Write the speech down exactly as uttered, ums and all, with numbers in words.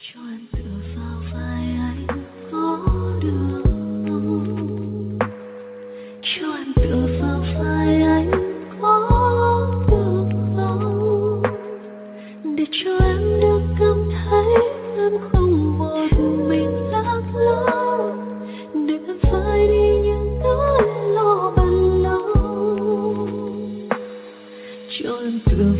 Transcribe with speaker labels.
Speaker 1: Cho em tựa vào vai anh có được không? Cho em tựa vào vai anh có được không? Để cho em được cảm thấy em không một mình lạc lối, để em phải đi những nỗi lo ban lâu. Cho em tựa